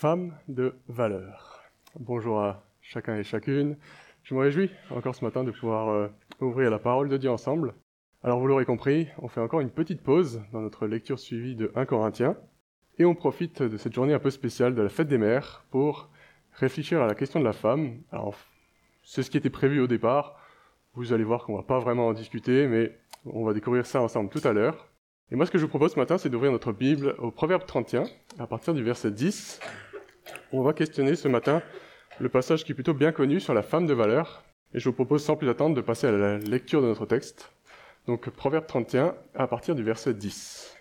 femme de valeur. Bonjour à chacun et chacune. Je me réjouis encore ce matin de pouvoir ouvrir la parole de Dieu ensemble. Alors vous l'aurez compris, on fait encore une petite pause dans notre lecture suivie de 1 Corinthiens et on profite de cette journée un peu spéciale de la fête des mères pour réfléchir à la question de la femme. Alors c'est ce qui était prévu au départ. Vous allez voir qu'on va pas vraiment en discuter, mais on va découvrir ça ensemble tout à l'heure. Et moi, ce que je vous propose ce matin, c'est d'ouvrir notre Bible au Proverbe 31, à partir du verset 10. On va questionner ce matin le passage qui est plutôt bien connu sur la femme de valeur. Et je vous propose sans plus attendre de passer à la lecture de notre texte. Donc, Proverbe 31, à partir du verset 10.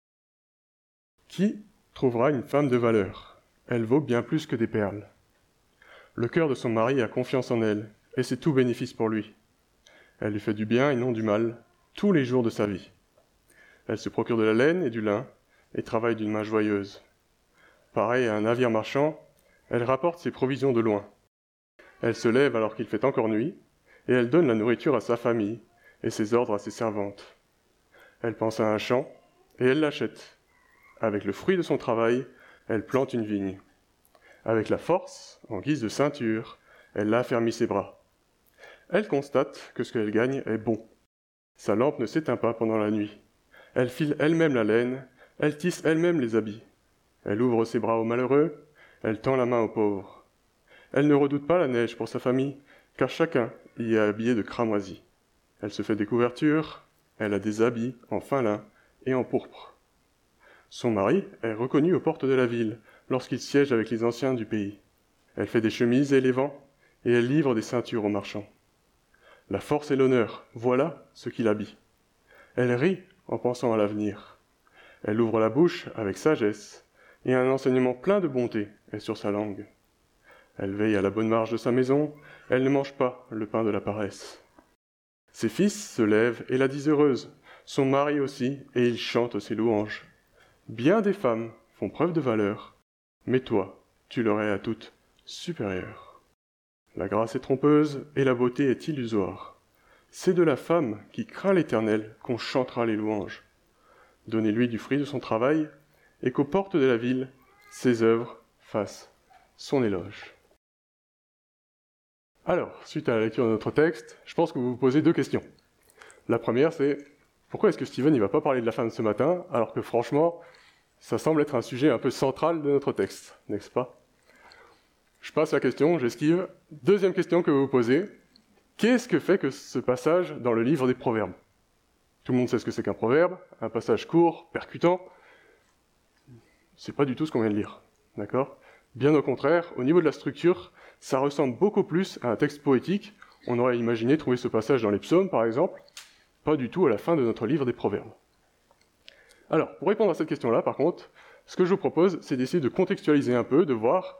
Qui trouvera une femme de valeur ? Elle vaut bien plus que des perles. Le cœur de son mari a confiance en elle, et c'est tout bénéfice pour lui. Elle lui fait du bien et non du mal, tous les jours de sa vie. Elle se procure de la laine et du lin, et travaille d'une main joyeuse. Pareil à un navire marchand, elle rapporte ses provisions de loin. Elle se lève alors qu'il fait encore nuit, et elle donne la nourriture à sa famille, et ses ordres à ses servantes. Elle pense à un champ, et elle l'achète. Avec le fruit de son travail, elle plante une vigne. Avec la force, en guise de ceinture, elle affermit ses bras. Elle constate que ce qu'elle gagne est bon. Sa lampe ne s'éteint pas pendant la nuit. Elle file elle-même la laine, elle tisse elle-même les habits. Elle ouvre ses bras aux malheureux, elle tend la main aux pauvres. Elle ne redoute pas la neige pour sa famille, car chacun y est habillé de cramoisi. Elle se fait des couvertures, elle a des habits en fin lin et en pourpre. Son mari est reconnu aux portes de la ville, lorsqu'il siège avec les anciens du pays. Elle fait des chemises et les vend, et elle livre des ceintures aux marchands. La force et l'honneur, voilà ce qui l'habille. Elle rit en pensant à l'avenir. Elle ouvre la bouche avec sagesse, et un enseignement plein de bonté est sur sa langue. Elle veille à la bonne marche de sa maison, elle ne mange pas le pain de la paresse. Ses fils se lèvent et la disent heureuse, son mari aussi, et il chante ses louanges. Bien des femmes font preuve de valeur, mais toi, tu leur es à toutes supérieure. La grâce est trompeuse et la beauté est illusoire. C'est de la femme qui craint l'Éternel qu'on chantera les louanges. Donnez-lui du fruit de son travail, et qu'aux portes de la ville, ses œuvres fassent son éloge. Alors, suite à la lecture de notre texte, je pense que vous vous posez deux questions. La première, c'est pourquoi est-ce que Steven ne va pas parler de la femme ce matin, alors que franchement, ça semble être un sujet un peu central de notre texte, n'est-ce pas ? Je passe la question, j'esquive. Deuxième question que vous vous posez, qu'est-ce que fait que ce passage dans le livre des Proverbes ? Tout le monde sait ce que c'est qu'un proverbe, un passage court, percutant. C'est pas du tout ce qu'on vient de lire, d'accord ? Bien au contraire, au niveau de la structure, ça ressemble beaucoup plus à un texte poétique. On aurait imaginé trouver ce passage dans les psaumes, par exemple, pas du tout à la fin de notre livre des Proverbes. Alors, pour répondre à cette question-là, par contre, ce que je vous propose, c'est d'essayer de contextualiser un peu, de voir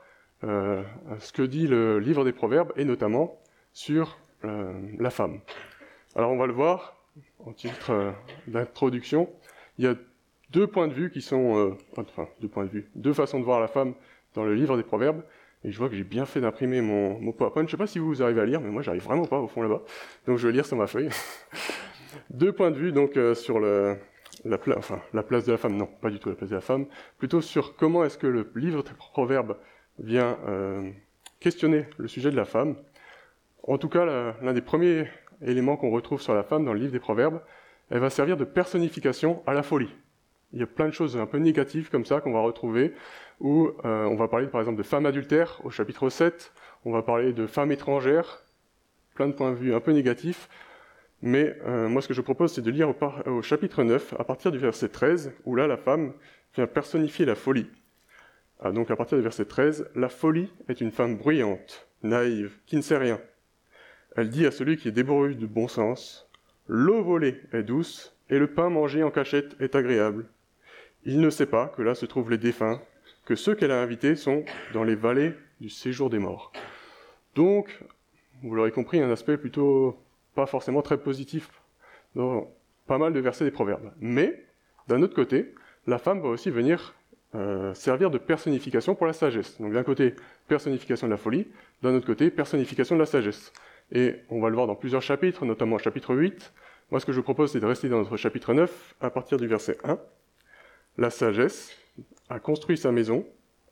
ce que dit le livre des Proverbes, et notamment sur la femme. Alors, on va le voir en titre d'introduction. Il y a deux points de vue qui sont... deux façons de voir la femme dans le livre des Proverbes. Et je vois que j'ai bien fait d'imprimer mon PowerPoint. Je ne sais pas si vous arrivez à lire, mais moi, j'arrive vraiment pas au fond là-bas. Donc, je vais lire sur ma feuille. Deux points de vue, donc, sur la place de la femme. Non, pas du tout la place de la femme. Plutôt sur comment est-ce que le livre des Proverbes vient questionner le sujet de la femme. En tout cas, l'un des premiers éléments qu'on retrouve sur la femme dans le livre des Proverbes, elle va servir de personnification à la folie. Il y a plein de choses un peu négatives comme ça qu'on va retrouver, où on va parler par exemple de femme adultère au chapitre 7, on va parler de femme étrangère, plein de points de vue un peu négatifs, mais moi ce que je propose c'est de lire au chapitre 9, à partir du verset 13, où là la femme vient personnifier la folie. Donc à partir du verset 13, la folie est une femme bruyante, naïve, qui ne sait rien. Elle dit à celui qui est dépourvu de bon sens, « L'eau volée est douce, et le pain mangé en cachette est agréable. Il ne sait pas que là se trouvent les défunts, que ceux qu'elle a invités sont dans les vallées du séjour des morts. » Donc, vous l'aurez compris, un aspect plutôt pas forcément très positif dans pas mal de versets des Proverbes. Mais, d'un autre côté, la femme va aussi venir servir de personnification pour la sagesse. Donc d'un côté, personnification de la folie, d'un autre côté, personnification de la sagesse. Et on va le voir dans plusieurs chapitres, notamment au chapitre 8. Moi, ce que je vous propose, c'est de rester dans notre chapitre 9, à partir du verset 1. La sagesse a construit sa maison,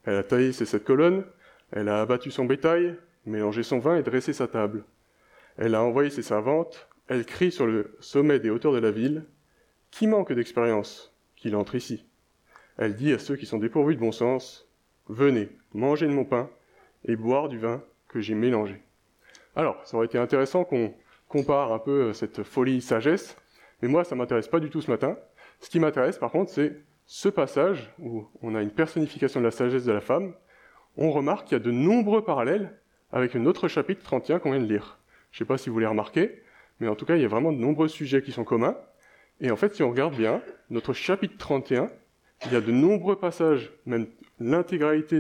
Elle a taillé ses 7 colonnes, elle a abattu son bétail, mélangé son vin et dressé sa table. Elle a envoyé ses servantes, elle crie sur le sommet des hauteurs de la ville. Qui manque d'expérience, qu'il entre ici. Elle dit à ceux qui sont dépourvus de bon sens, venez, mangez de mon pain et boire du vin que j'ai mélangé. Alors, ça aurait été intéressant qu'on compare un peu cette folie-sagesse, mais moi, ça ne m'intéresse pas du tout ce matin. Ce qui m'intéresse, par contre, c'est ce passage où on a une personnification de la sagesse de la femme. On remarque qu'il y a de nombreux parallèles avec un autre chapitre 31 qu'on vient de lire. Je ne sais pas si vous les remarquez, mais en tout cas, il y a vraiment de nombreux sujets qui sont communs. Et en fait, si on regarde bien, notre chapitre 31, il y a de nombreux passages, même l'intégralité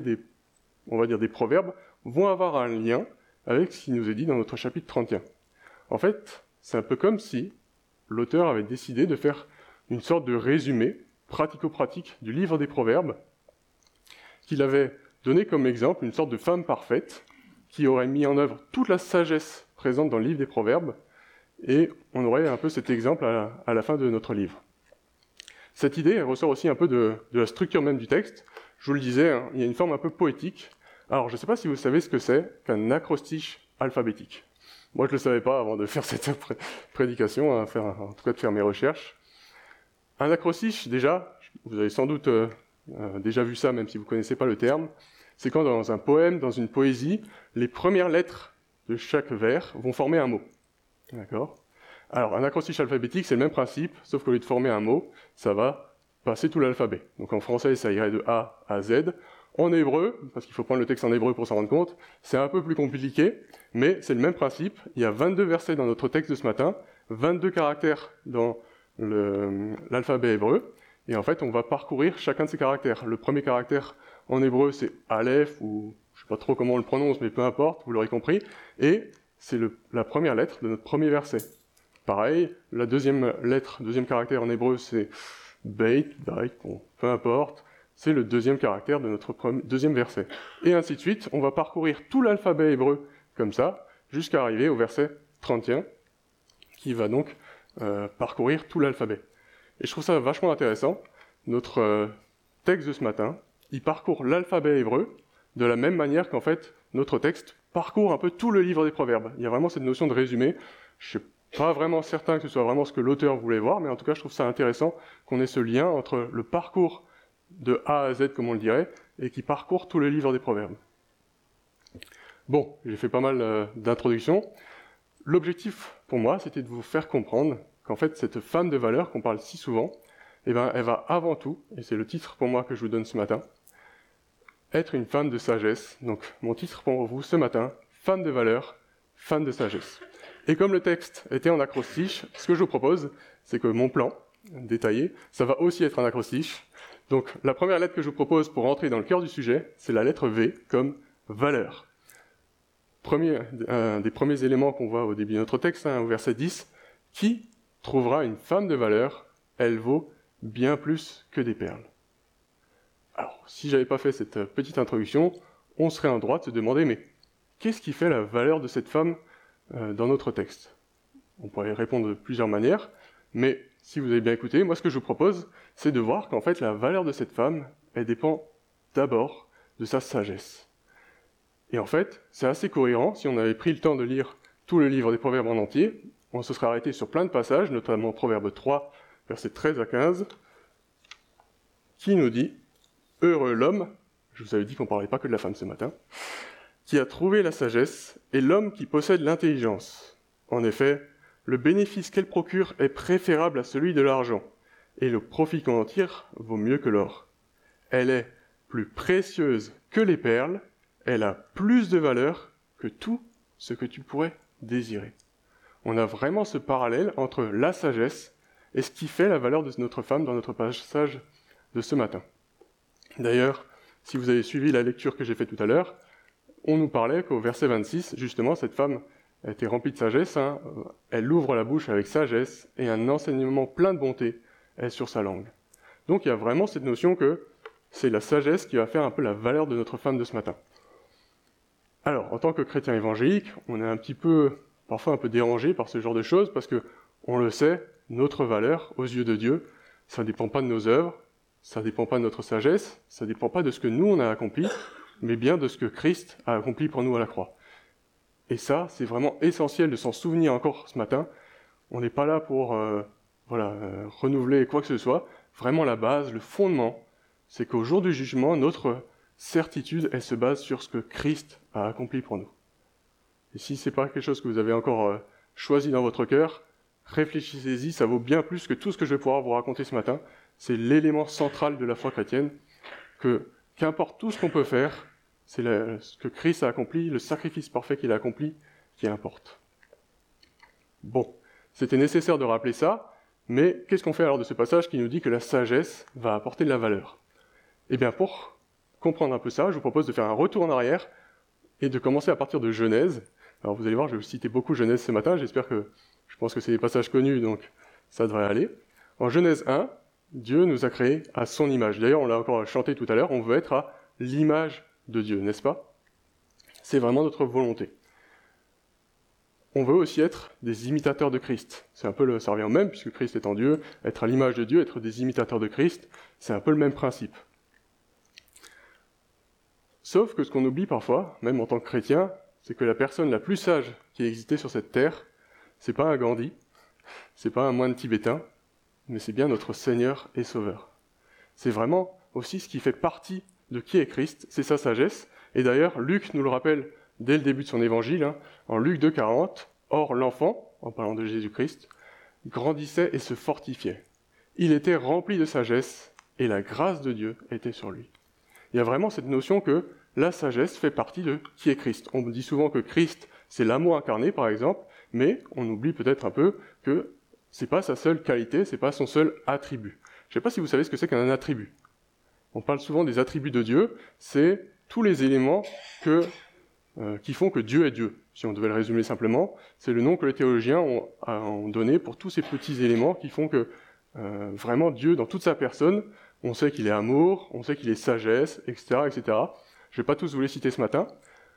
des proverbes, vont avoir un lien avec ce qui nous est dit dans notre chapitre 31. En fait, c'est un peu comme si l'auteur avait décidé de faire une sorte de résumé pratico-pratique du livre des proverbes, qu'il avait donné comme exemple une sorte de femme parfaite qui aurait mis en œuvre toute la sagesse présente dans le livre des proverbes, et on aurait un peu cet exemple à la fin de notre livre. Cette idée, elle ressort aussi un peu de la structure même du texte. Je vous le disais, hein, il y a une forme un peu poétique. Alors, je ne sais pas si vous savez ce que c'est qu'un acrostiche alphabétique. Moi, je ne le savais pas avant de faire cette prédication, en tout cas de faire mes recherches. Un acrostiche, déjà, vous avez sans doute déjà vu ça, même si vous ne connaissez pas le terme, c'est quand dans un poème, dans une poésie, les premières lettres de chaque vers vont former un mot. D'accord ? Alors, un acrostiche alphabétique, c'est le même principe, sauf qu'au lieu de former un mot, ça va passer tout l'alphabet. Donc en français, ça irait de A à Z. En hébreu, parce qu'il faut prendre le texte en hébreu pour s'en rendre compte, c'est un peu plus compliqué, mais c'est le même principe. Il y a 22 versets dans notre texte de ce matin, 22 caractères dans l'alphabet hébreu, et en fait, on va parcourir chacun de ces caractères. Le premier caractère en hébreu, c'est Aleph, ou je ne sais pas trop comment on le prononce, mais peu importe, vous l'aurez compris, et c'est la première lettre de notre premier verset. Pareil, la deuxième caractère en hébreu, c'est Beit, bon, peu importe, c'est le deuxième caractère de notre deuxième verset. Et ainsi de suite, on va parcourir tout l'alphabet hébreu comme ça, jusqu'à arriver au verset 31, qui va donc parcourir tout l'alphabet. Et je trouve ça vachement intéressant. Notre texte de ce matin, il parcourt l'alphabet hébreu de la même manière qu'en fait, notre texte parcourt un peu tout le livre des Proverbes. Il y a vraiment cette notion de résumé. Je ne suis pas vraiment certain que ce soit vraiment ce que l'auteur voulait voir, mais en tout cas, je trouve ça intéressant qu'on ait ce lien entre le parcours de A à Z, comme on le dirait, et qui parcourt tout le livre des Proverbes. Bon, j'ai fait pas mal d'introductions. L'objectif, pour moi, c'était de vous faire comprendre qu'en fait, cette femme de valeur qu'on parle si souvent, elle va avant tout, et c'est le titre pour moi que je vous donne ce matin, être une femme de sagesse. Donc, mon titre pour vous ce matin, femme de valeur, femme de sagesse. Et comme le texte était en acrostiche, ce que je vous propose, c'est que mon plan détaillé, ça va aussi être un acrostiche. Donc, la première lettre que je vous propose pour rentrer dans le cœur du sujet, c'est la lettre V, comme valeur. Un des premiers éléments qu'on voit au début de notre texte, au verset 10, qui trouvera une femme de valeur, elle vaut bien plus que des perles. Alors, si j'avais pas fait cette petite introduction, on serait en droit de se demander, mais qu'est-ce qui fait la valeur de cette femme dans notre texte ? On pourrait répondre de plusieurs manières, mais si vous avez bien écouté, moi ce que je vous propose, c'est de voir qu'en fait la valeur de cette femme, elle dépend d'abord de sa sagesse. Et en fait, c'est assez cohérent, si on avait pris le temps de lire tout le livre des Proverbes en entier, on se serait arrêté sur plein de passages, notamment Proverbe 3, versets 13 à 15, qui nous dit « Heureux l'homme », je vous avais dit qu'on ne parlait pas que de la femme ce matin, qui a trouvé la sagesse et l'homme qui possède l'intelligence. En effet, le bénéfice qu'elle procure est préférable à celui de l'argent, et le profit qu'on en tire vaut mieux que l'or. Elle est plus précieuse que les perles, elle a plus de valeur que tout ce que tu pourrais désirer. On a vraiment ce parallèle entre la sagesse et ce qui fait la valeur de notre femme dans notre passage de ce matin. D'ailleurs, si vous avez suivi la lecture que j'ai faite tout à l'heure, on nous parlait qu'au verset 26, justement, cette femme était remplie de sagesse, elle ouvre la bouche avec sagesse et un enseignement plein de bonté est sur sa langue. Donc il y a vraiment cette notion que c'est la sagesse qui va faire un peu la valeur de notre femme de ce matin. Alors, en tant que chrétien évangélique, on est parfois un peu dérangé par ce genre de choses, parce que, on le sait, notre valeur, aux yeux de Dieu, ça ne dépend pas de nos œuvres, ça ne dépend pas de notre sagesse, ça ne dépend pas de ce que nous on a accompli, mais bien de ce que Christ a accompli pour nous à la croix. Et ça, c'est vraiment essentiel de s'en souvenir encore ce matin. On n'est pas là pour renouveler quoi que ce soit. Vraiment la base, le fondement, c'est qu'au jour du jugement, notre certitude, elle se base sur ce que Christ a accompli pour nous. Et si ce n'est pas quelque chose que vous avez encore choisi dans votre cœur, réfléchissez-y, ça vaut bien plus que tout ce que je vais pouvoir vous raconter ce matin. C'est l'élément central de la foi chrétienne, que qu'importe tout ce qu'on peut faire, c'est ce que Christ a accompli, le sacrifice parfait qu'il a accompli, qui importe. Bon, c'était nécessaire de rappeler ça, mais qu'est-ce qu'on fait alors de ce passage qui nous dit que la sagesse va apporter de la valeur ? Eh bien, pour comprendre un peu ça, je vous propose de faire un retour en arrière et de commencer à partir de Genèse. Alors vous allez voir, je vais vous citer beaucoup Genèse ce matin, je pense que c'est des passages connus, donc ça devrait aller. En Genèse 1, Dieu nous a créés à son image. D'ailleurs, on l'a encore chanté tout à l'heure, on veut être à l'image de Dieu, n'est-ce pas ? C'est vraiment notre volonté. On veut aussi être des imitateurs de Christ. Ça revient au même, puisque Christ étant Dieu, être à l'image de Dieu, être des imitateurs de Christ, c'est un peu le même principe. Sauf que ce qu'on oublie parfois, même en tant que chrétien, c'est que la personne la plus sage qui a existé sur cette terre, c'est pas un Gandhi, c'est pas un moine tibétain, mais c'est bien notre Seigneur et Sauveur. C'est vraiment aussi ce qui fait partie de qui est Christ, c'est sa sagesse. Et d'ailleurs, Luc nous le rappelle dès le début de son évangile, en Luc 2,40, « Or l'enfant, en parlant de Jésus-Christ, grandissait et se fortifiait. Il était rempli de sagesse, et la grâce de Dieu était sur lui. » Il y a vraiment cette notion que la sagesse fait partie de qui est Christ. On dit souvent que Christ, c'est l'amour incarné, par exemple, mais on oublie peut-être un peu que c'est pas sa seule qualité, c'est pas son seul attribut. Je ne sais pas si vous savez ce que c'est qu'un attribut. On parle souvent des attributs de Dieu, c'est tous les éléments qui font que Dieu est Dieu. Si on devait le résumer simplement, c'est le nom que les théologiens ont donné pour tous ces petits éléments qui font que vraiment Dieu, dans toute sa personne, on sait qu'il est amour, on sait qu'il est sagesse, etc., etc. Je ne vais pas tous vous les citer ce matin.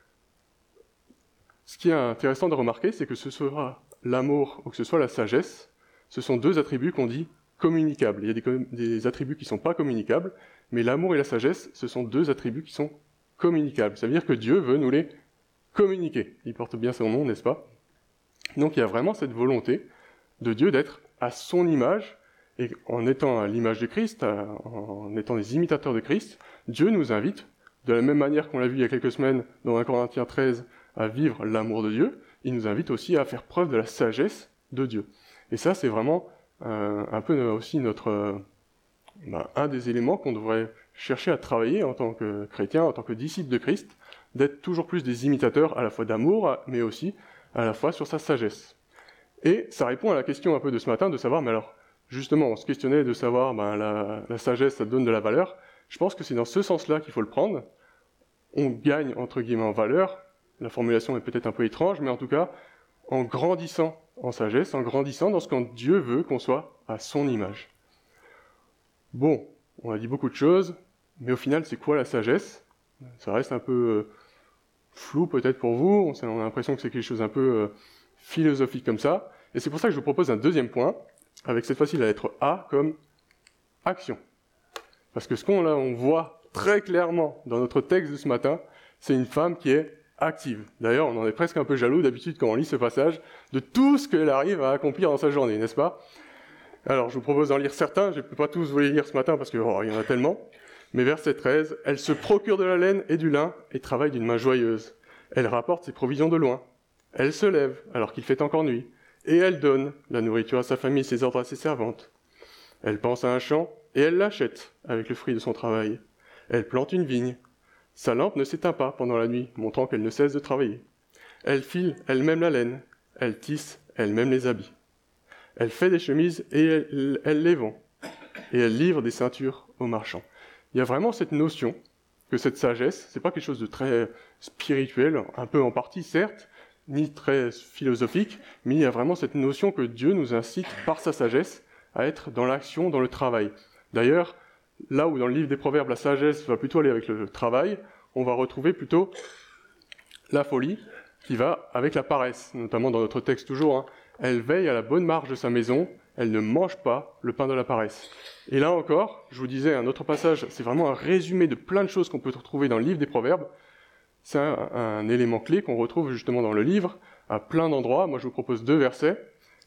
Ce qui est intéressant de remarquer, c'est que ce soit l'amour ou que ce soit la sagesse, ce sont deux attributs qu'on dit communicables. Il y a des attributs qui ne sont pas communicables, mais l'amour et la sagesse, ce sont deux attributs qui sont communicables. Ça veut dire que Dieu veut nous les communiquer. Il porte bien son nom, n'est-ce pas ? Donc il y a vraiment cette volonté de Dieu d'être à son image, et en étant à l'image de Christ, en étant des imitateurs de Christ, Dieu nous invite, de la même manière qu'on l'a vu il y a quelques semaines dans 1 Corinthiens 13, à vivre l'amour de Dieu, il nous invite aussi à faire preuve de la sagesse de Dieu. Et ça, c'est vraiment un peu aussi un des éléments qu'on devrait chercher à travailler en tant que chrétien, en tant que disciple de Christ, d'être toujours plus des imitateurs à la fois d'amour, mais aussi à la fois sur sa sagesse. Et ça répond à la question un peu de ce matin, de savoir, mais alors, justement, on se questionnait de savoir, la sagesse, ça donne de la valeur. Je pense que c'est dans ce sens-là qu'il faut le prendre. On gagne, entre guillemets, en valeur. La formulation est peut-être un peu étrange, mais en tout cas, en grandissant en sagesse, en grandissant dans ce que Dieu veut qu'on soit à son image. Bon, on a dit beaucoup de choses, mais au final, c'est quoi la sagesse ? Ça reste un peu flou peut-être pour vous, on a l'impression que c'est quelque chose un peu philosophique comme ça, et c'est pour ça que je vous propose un deuxième point, avec cette fois-ci la lettre A comme action. Parce que ce qu'on voit très clairement dans notre texte de ce matin, c'est une femme qui est active. D'ailleurs, on en est presque un peu jaloux d'habitude quand on lit ce passage, de tout ce qu'elle arrive à accomplir dans sa journée, n'est-ce pas ? Alors, je vous propose d'en lire certains, je ne peux pas tous vous les lire ce matin parce qu'il y en a tellement. Mais verset 13, « Elle se procure de la laine et du lin et travaille d'une main joyeuse. Elle rapporte ses provisions de loin. Elle se lève alors qu'il fait encore nuit. Et elle donne la nourriture à sa famille, ses ordres à ses servantes. Elle pense à un champ et elle l'achète avec le fruit de son travail. Elle plante une vigne. Sa lampe ne s'éteint pas pendant la nuit, montrant qu'elle ne cesse de travailler. Elle file elle-même la laine. Elle tisse elle-même les habits. Elle fait des chemises et elle les vend. Et elle livre des ceintures aux marchands. » Il y a vraiment cette notion que cette sagesse, c'est pas quelque chose de très spirituel, un peu en partie certes, ni très philosophique, mais il y a vraiment cette notion que Dieu nous incite par sa sagesse à être dans l'action, dans le travail. D'ailleurs, là où dans le livre des Proverbes, la sagesse va plutôt aller avec le travail, on va retrouver plutôt la folie qui va avec la paresse, notamment dans notre texte toujours. elle veille à la bonne marche de sa maison, elle ne mange pas le pain de la paresse. Et là encore, je vous disais un autre passage, c'est vraiment un résumé de plein de choses qu'on peut retrouver dans le livre des Proverbes. C'est un élément clé qu'on retrouve justement dans le livre, à plein d'endroits. Moi, je vous propose 2 versets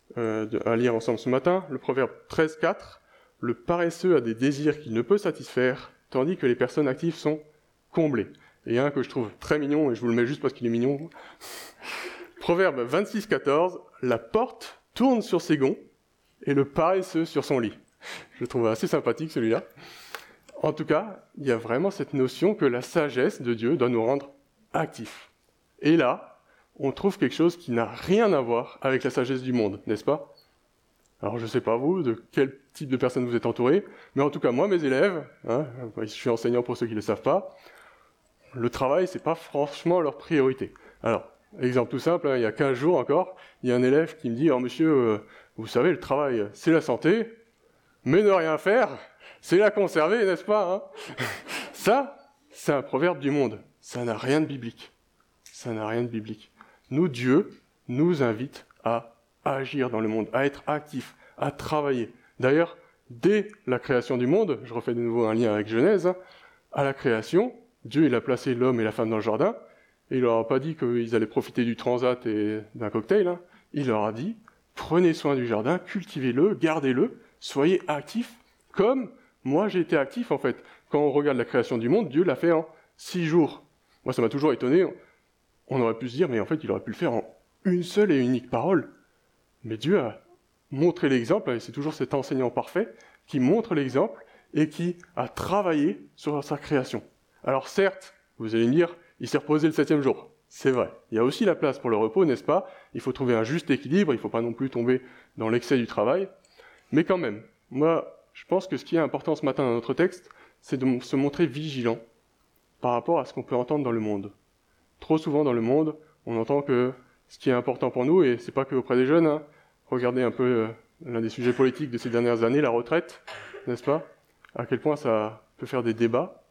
à lire ensemble ce matin. Le Proverbe 13,4. Le paresseux a des désirs qu'il ne peut satisfaire, tandis que les personnes actives sont comblées. Et un que je trouve très mignon, et je vous le mets juste parce qu'il est mignon. Proverbe 26,14. La porte tourne sur ses gonds, et le paresseux sur son lit. Je le trouve assez sympathique celui-là. En tout cas, il y a vraiment cette notion que la sagesse de Dieu doit nous rendre actifs. Et là, on trouve quelque chose qui n'a rien à voir avec la sagesse du monde, n'est-ce pas ? Alors je ne sais pas vous, de quel type de personnes vous êtes entourés, mais en tout cas moi, mes élèves, je suis enseignant pour ceux qui ne le savent pas, le travail, c'est pas franchement leur priorité. Alors, exemple tout simple, il y a 15 jours encore, il y a un élève qui me dit « Alors monsieur, vous savez, le travail, c'est la santé, mais ne rien faire, c'est la conserver, n'est-ce pas ?» Ça, c'est un proverbe du monde. Ça n'a rien de biblique. Ça n'a rien de biblique. Nous, Dieu nous invite à agir dans le monde, à être actifs, à travailler. D'ailleurs, dès la création du monde, je refais de nouveau un lien avec Genèse, à la création, Dieu il a placé l'homme et la femme dans le jardin, et il leur a pas dit qu'ils allaient profiter du transat et d'un cocktail, il leur a dit, prenez soin du jardin, cultivez-le, gardez-le, soyez actifs, comme moi j'ai été actif en fait. Quand on regarde la création du monde, Dieu l'a fait en 6 jours. Moi ça m'a toujours étonné, on aurait pu se dire, mais en fait il aurait pu le faire en une seule et unique parole. Mais Dieu a montré l'exemple, et c'est toujours cet enseignant parfait qui montre l'exemple et qui a travaillé sur sa création. Alors certes, vous allez me dire, il s'est reposé le 7e jour. C'est vrai. Il y a aussi la place pour le repos, n'est-ce pas ? Il faut trouver un juste équilibre, il ne faut pas non plus tomber dans l'excès du travail. Mais quand même, moi, je pense que ce qui est important ce matin dans notre texte, c'est de se montrer vigilant par rapport à ce qu'on peut entendre dans le monde. Trop souvent dans le monde, on entend que ce qui est important pour nous, et c'est pas que auprès des jeunes, regardez un peu l'un des sujets politiques de ces dernières années, la retraite, n'est-ce pas ? À quel point ça peut faire des débats.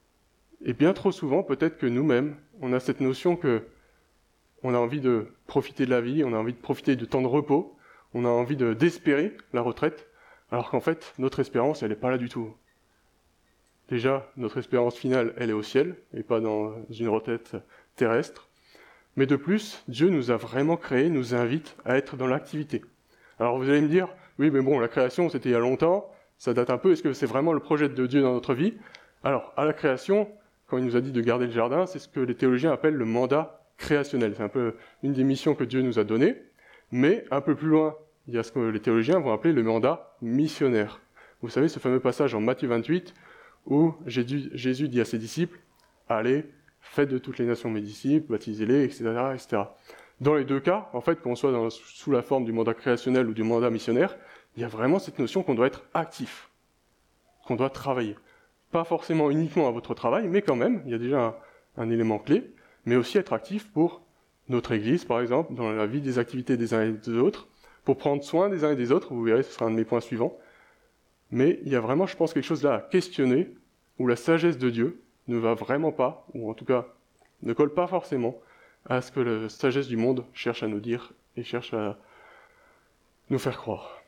Et bien trop souvent, peut-être que nous-mêmes, on a cette notion que on a envie de profiter de la vie, on a envie de profiter de temps de repos, on a envie d'espérer la retraite, alors qu'en fait, notre espérance, elle n'est pas là du tout. Déjà, notre espérance finale, elle est au ciel, et pas dans une retraite terrestre. Mais de plus, Dieu nous a vraiment créés, nous invite à être dans l'activité. Alors vous allez me dire, oui mais bon, la création c'était il y a longtemps, ça date un peu, est-ce que c'est vraiment le projet de Dieu dans notre vie ? Alors, à la création, quand il nous a dit de garder le jardin, c'est ce que les théologiens appellent le mandat créationnel. C'est un peu une des missions que Dieu nous a données, mais un peu plus loin, il y a ce que les théologiens vont appeler le mandat missionnaire. Vous savez, ce fameux passage en Matthieu 28, où Jésus dit à ses disciples, « Allez, faites de toutes les nations mes disciples, baptisez-les, etc., etc. » Dans les deux cas, en fait, qu'on soit sous la forme du mandat créationnel ou du mandat missionnaire, il y a vraiment cette notion qu'on doit être actif, qu'on doit travailler. Pas forcément uniquement à votre travail, mais quand même, il y a déjà un élément clé, mais aussi être actif pour notre Église, par exemple, dans la vie des activités des uns et des autres, pour prendre soin des uns et des autres, vous verrez, ce sera un de mes points suivants. Mais il y a vraiment, je pense, quelque chose là à questionner, où la sagesse de Dieu ne va vraiment pas, ou en tout cas ne colle pas forcément, à ce que la sagesse du monde cherche à nous dire et cherche à nous faire croire.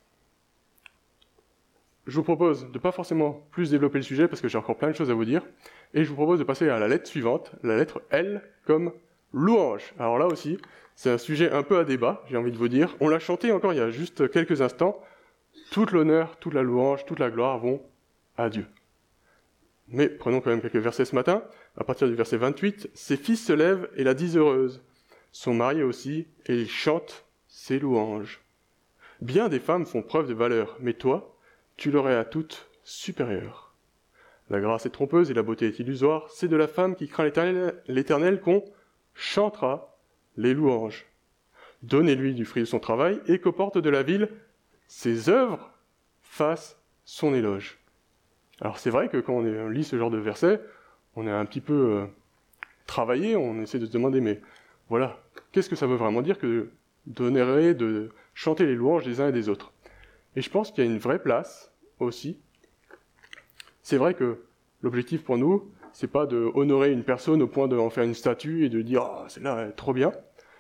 Je vous propose de ne pas forcément plus développer le sujet, parce que j'ai encore plein de choses à vous dire, et je vous propose de passer à la lettre suivante, la lettre L comme louange. Alors là aussi, c'est un sujet un peu à débat, j'ai envie de vous dire. On l'a chanté encore il y a juste quelques instants. Toute l'honneur, toute la louange, toute la gloire vont à Dieu. Mais prenons quand même quelques versets ce matin. À partir du verset 28, « Ses fils se lèvent et la disent heureuse. Son mari aussi, et ils chantent ses louanges. Bien des femmes font preuve de valeur, mais toi, tu leur es à toutes supérieure. La grâce est trompeuse et la beauté est illusoire. C'est de la femme qui craint l'Éternel qu'on chantera les louanges. Donnez-lui du fruit de son travail et qu'aux portes de la ville, ses œuvres fassent son éloge. » Alors c'est vrai que quand on lit ce genre de versets, on est un petit peu travaillé, on essaie de se demander, mais voilà, qu'est-ce que ça veut vraiment dire que d'honorer, de chanter les louanges des uns et des autres ? Et je pense qu'il y a une vraie place aussi. C'est vrai que l'objectif pour nous, c'est pas de honorer une personne au point d'en faire une statue et de dire « Ah, celle-là est trop bien ».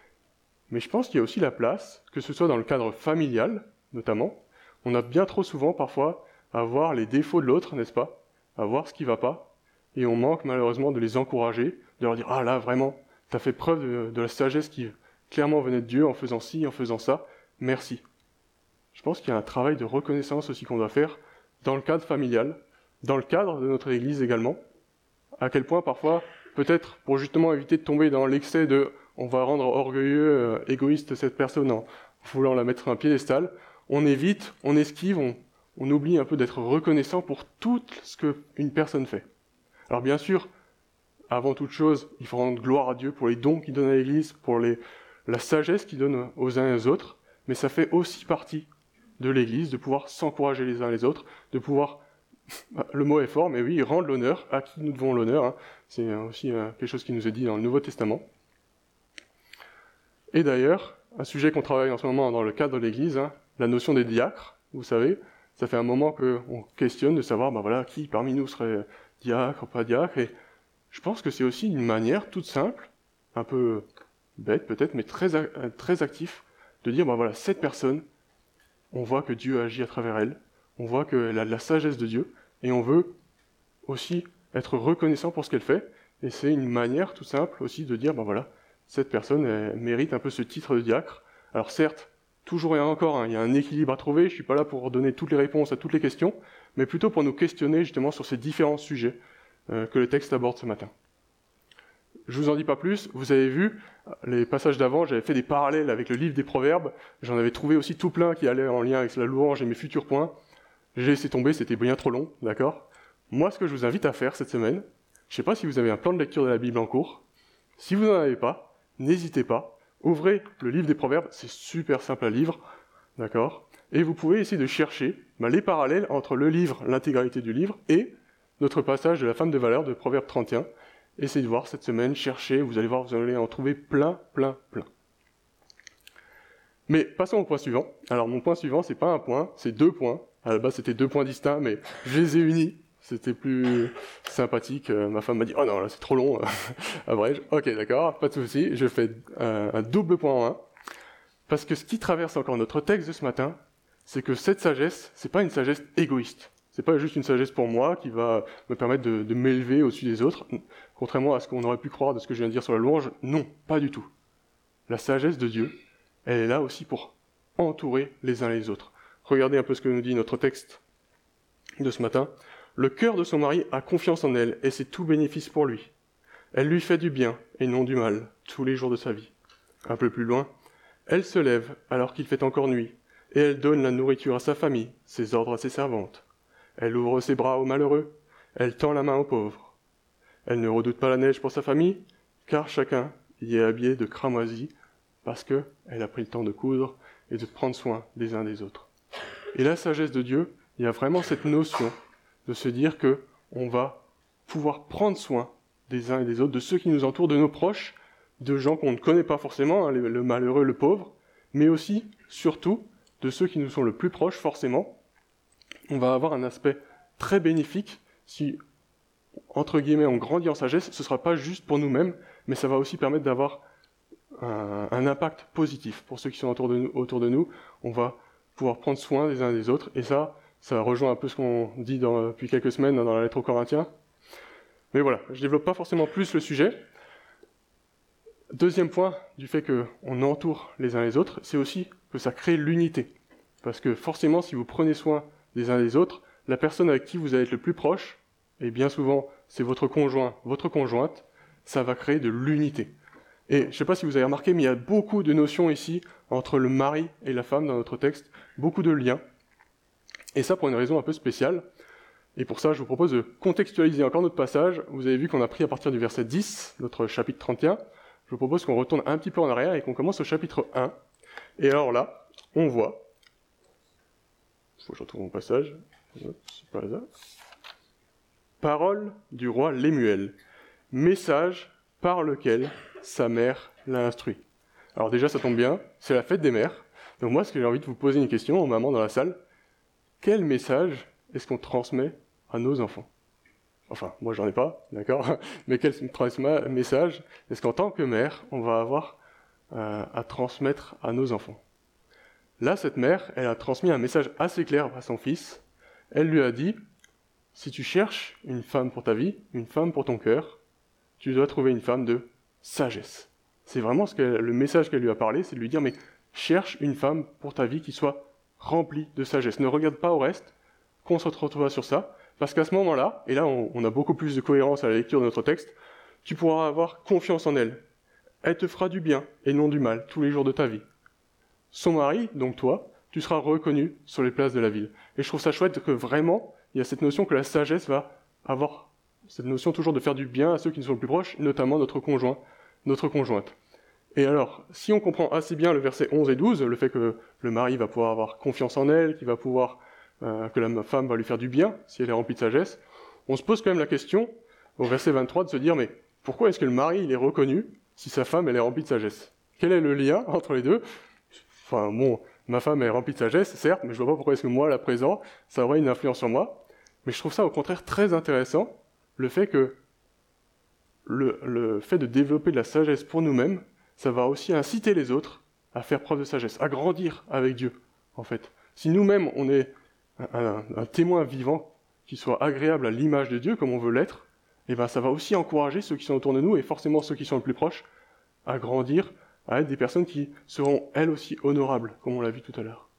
Mais je pense qu'il y a aussi la place, que ce soit dans le cadre familial, notamment. On a bien trop souvent, parfois, à voir les défauts de l'autre, n'est-ce pas? À voir ce qui va pas. Et on manque malheureusement de les encourager, de leur dire « Ah là, vraiment, tu as fait preuve de la sagesse qui clairement venait de Dieu en faisant ci, en faisant ça. Merci. » Je pense qu'il y a un travail de reconnaissance aussi qu'on doit faire dans le cadre familial, dans le cadre de notre Église également. À quel point parfois, peut-être pour justement éviter de tomber dans l'excès de « on va rendre orgueilleux, égoïste cette personne en voulant la mettre sur un piédestal », on évite, on esquive, on oublie un peu d'être reconnaissant pour tout ce qu'une personne fait. Alors bien sûr, avant toute chose, il faut rendre gloire à Dieu pour les dons qu'il donne à l'Église, pour la sagesse qu'il donne aux uns et aux autres, mais ça fait aussi partie de l'Église de pouvoir s'encourager les uns les autres, de pouvoir, le mot est fort, mais oui, rendre l'honneur à qui nous devons l'honneur. Hein. C'est aussi quelque chose qui nous est dit dans le Nouveau Testament. Et d'ailleurs, un sujet qu'on travaille en ce moment dans le cadre de l'Église, hein, la notion des diacres, vous savez, ça fait un moment qu'on questionne de savoir, qui parmi nous serait diacre, pas diacre, et je pense que c'est aussi une manière toute simple, un peu bête peut-être, mais très actif, de dire, cette personne, on voit que Dieu agit à travers elle, on voit qu'elle a de la sagesse de Dieu, et on veut aussi être reconnaissant pour ce qu'elle fait, et c'est une manière tout simple aussi de dire, cette personne elle mérite un peu ce titre de diacre. Alors certes, toujours et encore, il y a un équilibre à trouver, je ne suis pas là pour donner toutes les réponses à toutes les questions, mais plutôt pour nous questionner justement sur ces différents sujets que le texte aborde ce matin. Je vous en dis pas plus, vous avez vu, les passages d'avant, j'avais fait des parallèles avec le livre des Proverbes, j'en avais trouvé aussi tout plein qui allaient en lien avec la louange et mes futurs points. J'ai laissé tomber, c'était bien trop long, d'accord? Moi, ce que je vous invite à faire cette semaine, je ne sais pas si vous avez un plan de lecture de la Bible en cours, si vous n'en avez pas, n'hésitez pas, ouvrez le livre des Proverbes, c'est super simple à lire, d'accord? Et vous pouvez essayer de chercher les parallèles entre le livre, l'intégralité du livre, et notre passage de la femme de valeur de Proverbe 31. Essayez de voir cette semaine, cherchez, vous allez voir, vous allez en trouver plein. Mais passons au point suivant. Alors mon point suivant, c'est pas un point, c'est 2 points. À la base, c'était 2 points distincts, mais je les ai unis. C'était plus sympathique. Ma femme m'a dit « Oh non, là, c'est trop long. » Abrège. Ok, d'accord, pas de souci. Je fais un double point en 1. Parce que ce qui traverse encore notre texte de ce matin, c'est que cette sagesse, c'est pas une sagesse égoïste. C'est pas juste une sagesse pour moi qui va me permettre de m'élever au-dessus des autres. Contrairement à ce qu'on aurait pu croire de ce que je viens de dire sur la louange, non, pas du tout. La sagesse de Dieu, elle est là aussi pour entourer les uns les autres. Regardez un peu ce que nous dit notre texte de ce matin. Le cœur de son mari a confiance en elle et c'est tout bénéfice pour lui. Elle lui fait du bien et non du mal tous les jours de sa vie. Un peu plus loin, elle se lève alors qu'il fait encore nuit et elle donne la nourriture à sa famille, ses ordres à ses servantes. Elle ouvre ses bras aux malheureux, elle tend la main aux pauvres. Elle ne redoute pas la neige pour sa famille, car chacun y est habillé de cramoisi, parce qu'elle a pris le temps de coudre et de prendre soin des uns des autres. Et la sagesse de Dieu, il y a vraiment cette notion de se dire que on va pouvoir prendre soin des uns et des autres, de ceux qui nous entourent, de nos proches, de gens qu'on ne connaît pas forcément, le malheureux, le pauvre, mais aussi, surtout, de ceux qui nous sont le plus proches, forcément. On va avoir un aspect très bénéfique si, entre guillemets, on grandit en sagesse. Ce ne sera pas juste pour nous-mêmes, mais ça va aussi permettre d'avoir un impact positif pour ceux qui sont autour de nous. On va pouvoir prendre soin des uns des autres, et ça rejoint un peu ce qu'on dit depuis quelques semaines dans la lettre aux Corinthiens. Mais voilà, je ne développe pas forcément plus le sujet. Deuxième point du fait qu'on entoure les uns les autres, c'est aussi que ça crée l'unité. Parce que forcément, si vous prenez soin des uns des autres, la personne avec qui vous allez être le plus proche, et bien souvent c'est votre conjoint, votre conjointe, ça va créer de l'unité. Et je ne sais pas si vous avez remarqué, mais il y a beaucoup de notions ici entre le mari et la femme dans notre texte, beaucoup de liens. Et ça pour une raison un peu spéciale. Et pour ça, je vous propose de contextualiser encore notre passage. Vous avez vu qu'on a pris à partir du verset 10, notre chapitre 31. Je vous propose qu'on retourne un petit peu en arrière et qu'on commence au chapitre 1. Et alors là, on voit... Il faut que je retrouve mon passage. C'est pas là. Parole du roi Lémuel. Message par lequel sa mère l'a instruit. Alors déjà, ça tombe bien, c'est la fête des mères. Donc moi, ce que j'ai envie de vous poser une question aux mamans dans la salle. Quel message est-ce qu'on transmet à nos enfants? Enfin, moi j'en ai pas, d'accord? Mais quel message est-ce qu'en tant que mère, on va avoir à transmettre à nos enfants. Là, cette mère, elle a transmis un message assez clair à son fils. Elle lui a dit, si tu cherches une femme pour ta vie, une femme pour ton cœur, tu dois trouver une femme de sagesse. C'est vraiment le message qu'elle lui a parlé, c'est de lui dire, mais cherche une femme pour ta vie qui soit remplie de sagesse. Ne regarde pas au reste, concentre-toi sur ça, parce qu'à ce moment-là, et là on a beaucoup plus de cohérence à la lecture de notre texte, tu pourras avoir confiance en elle. Elle te fera du bien et non du mal tous les jours de ta vie. Son mari, donc toi, tu seras reconnu sur les places de la ville. Et je trouve ça chouette que vraiment, il y a cette notion que la sagesse va avoir, cette notion toujours de faire du bien à ceux qui nous sont le plus proches, notamment notre conjoint, notre conjointe. Et alors, si on comprend assez bien le verset 11 et 12, le fait que le mari va pouvoir avoir confiance en elle, qu'il va pouvoir, que la femme va lui faire du bien, si elle est remplie de sagesse, on se pose quand même la question, au verset 23, de se dire, mais pourquoi est-ce que le mari, il est reconnu si sa femme, elle est remplie de sagesse? Quel est le lien entre les deux? Enfin, bon, ma femme est remplie de sagesse, certes, mais je vois pas pourquoi est-ce que moi, là, présent, ça aurait une influence sur moi. Mais je trouve ça, au contraire, très intéressant, le fait que le fait de développer de la sagesse pour nous-mêmes, ça va aussi inciter les autres à faire preuve de sagesse, à grandir avec Dieu, en fait. Si nous-mêmes, on est un témoin vivant qui soit agréable à l'image de Dieu, comme on veut l'être, et ben ça va aussi encourager ceux qui sont autour de nous, et forcément ceux qui sont le plus proches, à grandir, à être des personnes qui seront elles aussi honorables, comme on l'a vu tout à l'heure.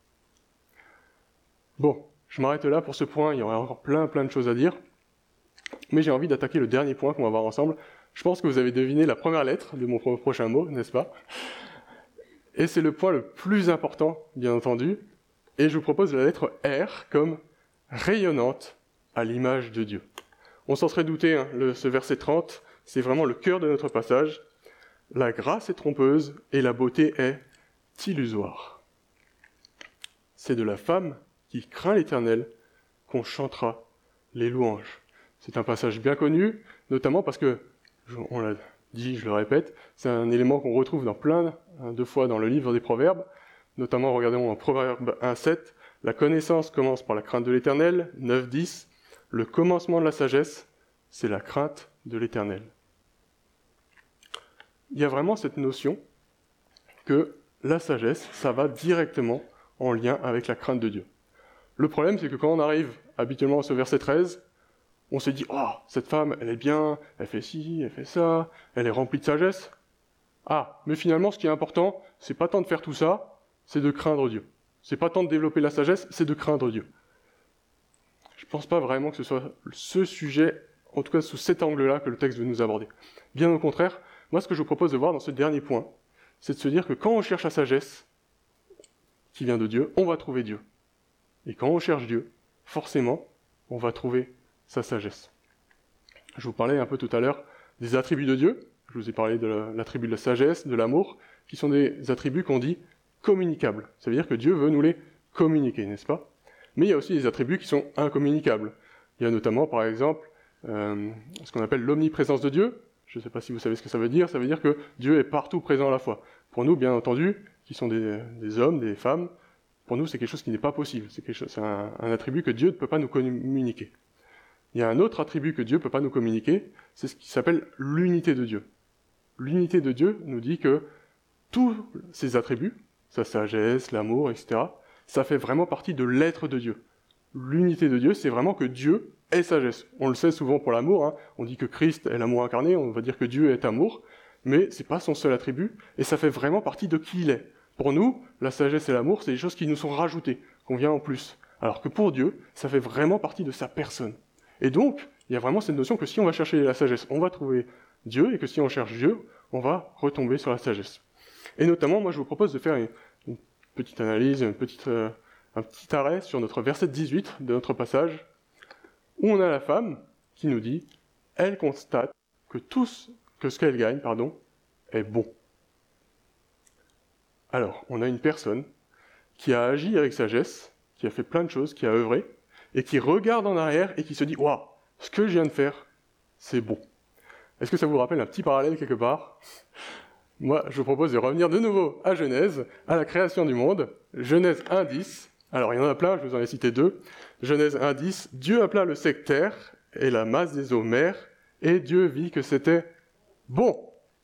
Bon, je m'arrête là pour ce point, il y aurait encore plein de choses à dire, mais j'ai envie d'attaquer le dernier point qu'on va voir ensemble. Je pense que vous avez deviné la première lettre de mon prochain mot, n'est-ce pas? Et c'est le point le plus important, bien entendu, et je vous propose la lettre R comme rayonnante à l'image de Dieu. On s'en serait douté, hein, ce verset 30, c'est vraiment le cœur de notre passage. La grâce est trompeuse et la beauté est illusoire. C'est de la femme qui craint l'Éternel qu'on chantera les louanges. C'est un passage bien connu, notamment parce que, on l'a dit, je le répète, c'est un élément qu'on retrouve dans plein de fois dans le livre des Proverbes, notamment, regardons en Proverbe 1,7, la connaissance commence par la crainte de l'Éternel, 9,10, le commencement de la sagesse, c'est la crainte de l'Éternel. Il y a vraiment cette notion que la sagesse, ça va directement en lien avec la crainte de Dieu. Le problème, c'est que quand on arrive habituellement à ce verset 13, on se dit « Oh, cette femme, elle est bien, elle fait ci, elle fait ça, elle est remplie de sagesse. » Ah, mais finalement, ce qui est important, c'est pas tant de faire tout ça, c'est de craindre Dieu. C'est pas tant de développer la sagesse, c'est de craindre Dieu. Je pense pas vraiment que ce soit ce sujet, en tout cas sous cet angle-là, que le texte veut nous aborder. Bien au contraire, moi, ce que je vous propose de voir dans ce dernier point, c'est de se dire que quand on cherche la sagesse, qui vient de Dieu, on va trouver Dieu. Et quand on cherche Dieu, forcément, on va trouver sa sagesse. Je vous parlais un peu tout à l'heure des attributs de Dieu. Je vous ai parlé de l'attribut de la sagesse, de l'amour, qui sont des attributs qu'on dit communicables. Ça veut dire que Dieu veut nous les communiquer, n'est-ce pas? Mais il y a aussi des attributs qui sont incommunicables. Il y a notamment, par exemple, ce qu'on appelle l'omniprésence de Dieu. Je ne sais pas si vous savez ce que ça veut dire. Ça veut dire que Dieu est partout présent à la fois. Pour nous, bien entendu, qui sont des hommes, des femmes, pour nous, c'est quelque chose qui n'est pas possible. C'est un attribut que Dieu ne peut pas nous communiquer. Il y a un autre attribut que Dieu ne peut pas nous communiquer, c'est ce qui s'appelle l'unité de Dieu. L'unité de Dieu nous dit que tous ces attributs, sa sagesse, l'amour, etc., ça fait vraiment partie de l'être de Dieu. L'unité de Dieu, c'est vraiment que Dieu est sagesse. On le sait souvent pour l'amour, hein. On dit que Christ est l'amour incarné, on va dire que Dieu est amour, mais c'est pas son seul attribut, et ça fait vraiment partie de qui il est. Pour nous, la sagesse et l'amour, c'est des choses qui nous sont rajoutées, qu'on vient en plus. Alors que pour Dieu, ça fait vraiment partie de sa personne. Et donc, il y a vraiment cette notion que si on va chercher la sagesse, on va trouver Dieu, et que si on cherche Dieu, on va retomber sur la sagesse. Et notamment, moi je vous propose de faire une petite analyse, un petit arrêt sur notre verset 18 de notre passage, où on a la femme qui nous dit, elle constate que ce qu'elle gagne, est bon. Alors, on a une personne qui a agi avec sagesse, qui a fait plein de choses, qui a œuvré, et qui regarde en arrière et qui se dit « Waouh, ce que je viens de faire, c'est bon. » Est-ce que ça vous rappelle un petit parallèle quelque part? Moi, je vous propose de revenir de nouveau à Genèse, à la création du monde. Genèse 1.10. Alors, il y en a plein, je vous en ai cité 2. Genèse 1.10. Dieu appela le sec terre et la masse des eaux mer, et Dieu vit que c'était bon.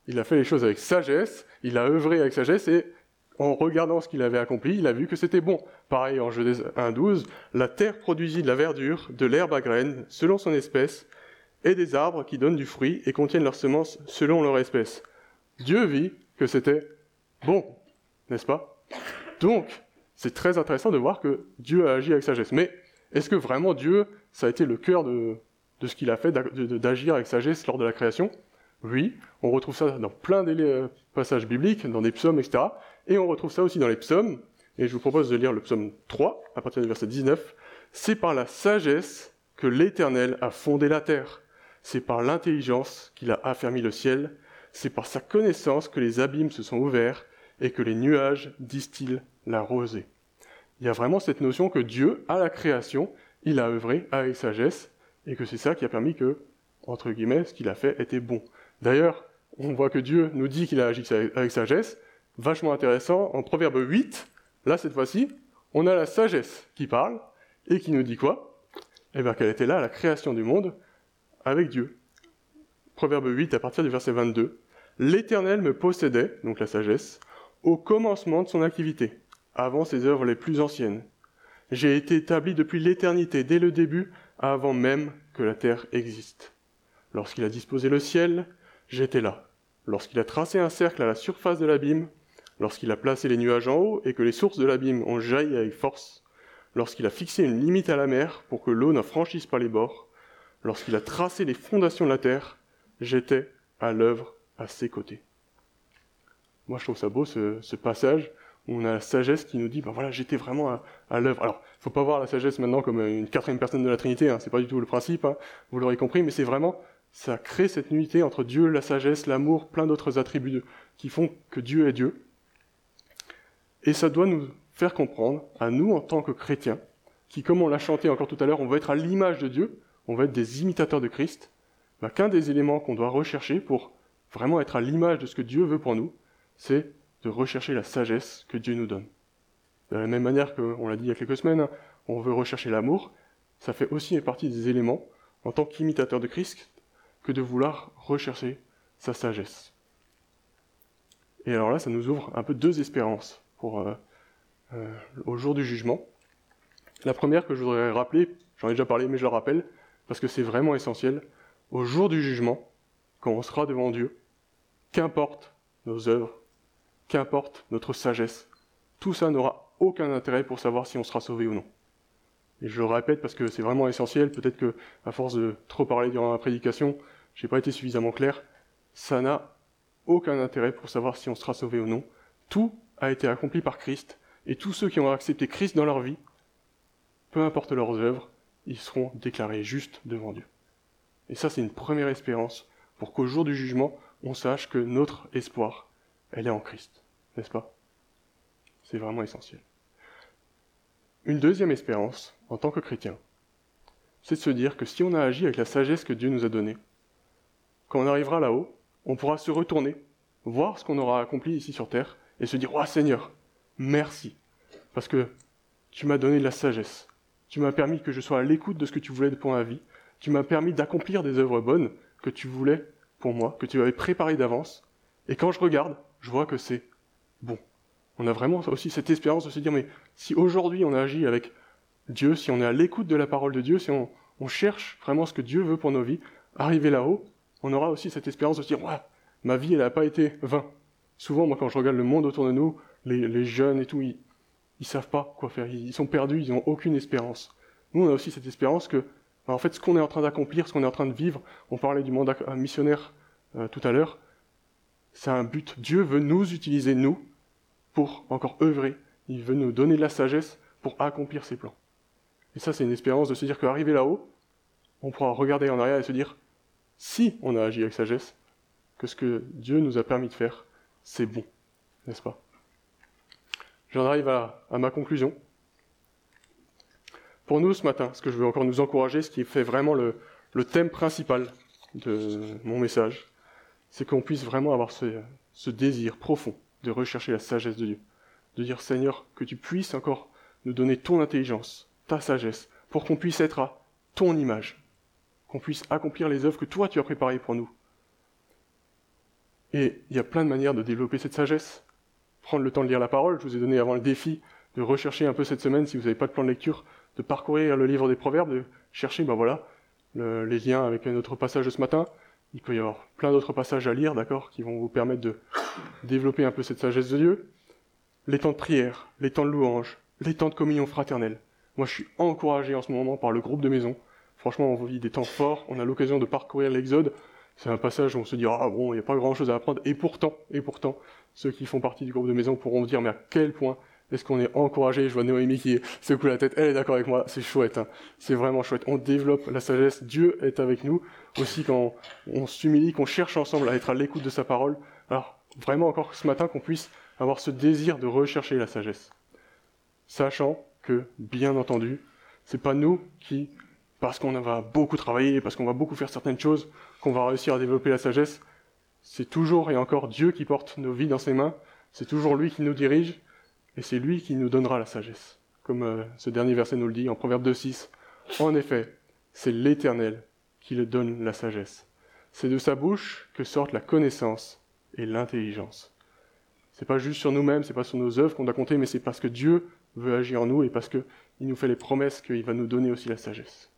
il a fait les choses avec sagesse, il a œuvré avec sagesse, et en regardant ce qu'il avait accompli, il a vu que c'était bon. Pareil, en Genèse 1:12, la terre produisit de la verdure, de l'herbe à graines, selon son espèce, et des arbres qui donnent du fruit et contiennent leurs semences selon leur espèce. Dieu vit que c'était bon, n'est-ce pas? Donc, c'est très intéressant de voir que Dieu a agi avec sagesse. Mais est-ce que vraiment Dieu, ça a été le cœur de ce qu'il a fait, d'agir avec sagesse lors de la création? Oui, on retrouve ça dans plein de passages bibliques, dans des psaumes, etc. Et on retrouve ça aussi dans les psaumes. Et je vous propose de lire le psaume 3, à partir du verset 19. « C'est par la sagesse que l'Éternel a fondé la terre. C'est par l'intelligence qu'il a affermi le ciel. C'est par sa connaissance que les abîmes se sont ouverts et que les nuages distillent la rosée. » Il y a vraiment cette notion que Dieu, à la création, il a œuvré avec sagesse, et que c'est ça qui a permis que, entre guillemets, ce qu'il a fait était bon. D'ailleurs, on voit que Dieu nous dit qu'il a agi avec sagesse, vachement intéressant, en Proverbe 8, là, cette fois-ci, on a la sagesse qui parle, et qui nous dit quoi? Eh bien, qu'elle était là à la création du monde, avec Dieu. Proverbe 8, à partir du verset 22. « L'Éternel me possédait, donc la sagesse, au commencement de son activité, avant ses œuvres les plus anciennes. J'ai été établi depuis l'éternité, dès le début, avant même que la terre existe. Lorsqu'il a disposé le ciel, j'étais là. Lorsqu'il a tracé un cercle à la surface de l'abîme, lorsqu'il a placé les nuages en haut et que les sources de l'abîme ont jailli avec force, lorsqu'il a fixé une limite à la mer pour que l'eau n'en franchisse pas les bords, lorsqu'il a tracé les fondations de la terre, j'étais à l'œuvre à ses côtés. » Moi, je trouve ça beau, ce passage où on a la sagesse qui nous dit, ben voilà, j'étais vraiment à l'œuvre. Alors, faut pas voir la sagesse maintenant comme une quatrième personne de la Trinité, hein, c'est pas du tout le principe, hein, vous l'aurez compris, mais c'est vraiment, ça crée cette unité entre Dieu, la sagesse, l'amour, plein d'autres attributs qui font que Dieu est Dieu. Et ça doit nous faire comprendre, à nous en tant que chrétiens, qui, comme on l'a chanté encore tout à l'heure, on veut être à l'image de Dieu, on veut être des imitateurs de Christ, ben, qu'un des éléments qu'on doit rechercher pour vraiment être à l'image de ce que Dieu veut pour nous, c'est de rechercher la sagesse que Dieu nous donne. De la même manière qu'on l'a dit il y a quelques semaines, hein, on veut rechercher l'amour, ça fait aussi partie des éléments, en tant qu'imitateur de Christ, que de vouloir rechercher sa sagesse. Et alors là, ça nous ouvre un peu deux espérances au jour du jugement. La première que je voudrais rappeler, j'en ai déjà parlé, mais je la rappelle, parce que c'est vraiment essentiel, au jour du jugement, quand on sera devant Dieu, qu'importe nos œuvres, qu'importe notre sagesse, tout ça n'aura aucun intérêt pour savoir si on sera sauvé ou non. Et je le répète parce que c'est vraiment essentiel, peut-être que à force de trop parler durant la prédication, j'ai pas été suffisamment clair, ça n'a aucun intérêt pour savoir si on sera sauvé ou non. Tout a été accompli par Christ, et tous ceux qui ont accepté Christ dans leur vie, peu importe leurs œuvres, ils seront déclarés justes devant Dieu. Et ça, c'est une première espérance, pour qu'au jour du jugement, on sache que notre espoir, elle est en Christ, n'est-ce pas? C'est vraiment essentiel. Une deuxième espérance, en tant que chrétien, c'est de se dire que si on a agi avec la sagesse que Dieu nous a donnée, quand on arrivera là-haut, on pourra se retourner, voir ce qu'on aura accompli ici sur terre, et se dire « Oh Seigneur, merci, parce que tu m'as donné de la sagesse, tu m'as permis que je sois à l'écoute de ce que tu voulais pour ma vie, tu m'as permis d'accomplir des œuvres bonnes que tu voulais pour moi, que tu avais préparées d'avance, et quand je regarde, je vois que c'est bon. » On a vraiment aussi cette espérance de se dire, mais si aujourd'hui on a agi avec Dieu, si on est à l'écoute de la parole de Dieu, si on cherche vraiment ce que Dieu veut pour nos vies, arriver là-haut, on aura aussi cette espérance de se dire, ouais, ma vie elle n'a pas été vain. Souvent, moi quand je regarde le monde autour de nous, les jeunes et tout, ils savent pas quoi faire, ils sont perdus, ils n'ont aucune espérance. Nous on a aussi cette espérance que, en fait, ce qu'on est en train d'accomplir, ce qu'on est en train de vivre, on parlait du mandat missionnaire tout à l'heure, c'est un but. Dieu veut nous utiliser, nous, pour encore œuvrer. Il veut nous donner de la sagesse pour accomplir ses plans. Et ça, c'est une espérance de se dire qu'arrivé là-haut, on pourra regarder en arrière et se dire, si on a agi avec sagesse, que ce que Dieu nous a permis de faire, c'est bon, n'est-ce pas? J'en arrive à ma conclusion. Pour nous, ce matin, ce que je veux encore nous encourager, ce qui fait vraiment le thème principal de mon message, c'est qu'on puisse vraiment avoir ce désir profond de rechercher la sagesse de Dieu. De dire, Seigneur, que tu puisses encore nous donner ton intelligence, ta sagesse, pour qu'on puisse être à ton image, qu'on puisse accomplir les œuvres que toi tu as préparées pour nous. Et il y a plein de manières de développer cette sagesse. Prendre le temps de lire la parole, je vous ai donné avant le défi de rechercher un peu cette semaine, si vous n'avez pas de plan de lecture, de parcourir le livre des Proverbes, de chercher, les liens avec notre passage de ce matin. Il peut y avoir plein d'autres passages à lire, d'accord, qui vont vous permettre de développer un peu cette sagesse de Dieu. Les temps de prière, les temps de louange, les temps de communion fraternelle. Moi, je suis encouragé en ce moment par le groupe de maison. Franchement, on vit des temps forts, on a l'occasion de parcourir l'Exode. C'est un passage où on se dit « Ah bon, il n'y a pas grand-chose à apprendre ». Et pourtant, ceux qui font partie du groupe de maison pourront me dire « Mais à quel point est-ce qu'on est encouragé ?» Je vois Noémie qui secoue la tête, elle est d'accord avec moi, c'est chouette, hein. C'est vraiment chouette. On développe la sagesse, Dieu est avec nous. Aussi quand on s'humilie, qu'on cherche ensemble à être à l'écoute de sa parole. Alors, vraiment encore ce matin, qu'on puisse avoir ce désir de rechercher la sagesse. Sachant que, bien entendu, c'est pas nous qui, parce qu'on va beaucoup travailler, parce qu'on va beaucoup faire certaines choses, qu'on va réussir à développer la sagesse. C'est toujours et encore Dieu qui porte nos vies dans ses mains, c'est toujours lui qui nous dirige, et c'est lui qui nous donnera la sagesse. Comme ce dernier verset nous le dit en Proverbe 2,6. En effet, c'est l'Éternel qui le donne la sagesse. C'est de sa bouche que sortent la connaissance et l'intelligence. C'est pas juste sur nous-mêmes, c'est pas sur nos œuvres qu'on doit compter, mais c'est parce que Dieu veut agir en nous et parce qu'il nous fait les promesses qu'il va nous donner aussi la sagesse.